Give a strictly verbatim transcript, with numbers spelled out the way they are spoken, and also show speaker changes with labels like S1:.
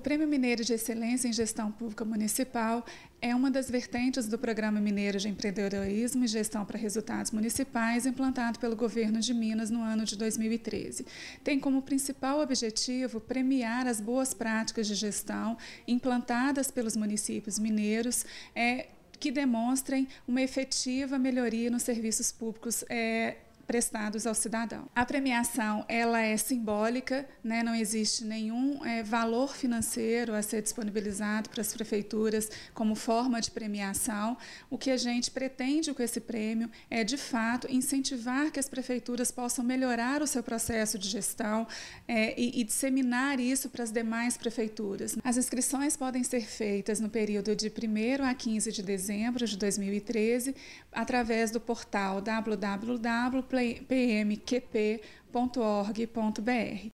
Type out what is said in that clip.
S1: Prêmio Mineiro de Excelência em Gestão Pública Municipal é uma das vertentes do Programa Mineiro de Empreendedorismo e Gestão para Resultados Municipais, implantado pelo governo de Minas no ano de dois mil e treze. Tem como principal objetivo premiar as boas práticas de gestão implantadas pelos municípios mineiros, é, que demonstrem uma efetiva melhoria nos serviços públicos é, prestados ao cidadão. A premiação ela é simbólica, né? Não existe nenhum é, valor financeiro a ser disponibilizado para as prefeituras como forma de premiação. O que a gente pretende com esse prêmio é, de fato, incentivar que as prefeituras possam melhorar o seu processo de gestão é, e, e disseminar isso para as demais prefeituras. As inscrições podem ser feitas no período de primeiro a quinze de dezembro de dois mil e treze através do portal w w w ponto p m q p ponto org ponto b r.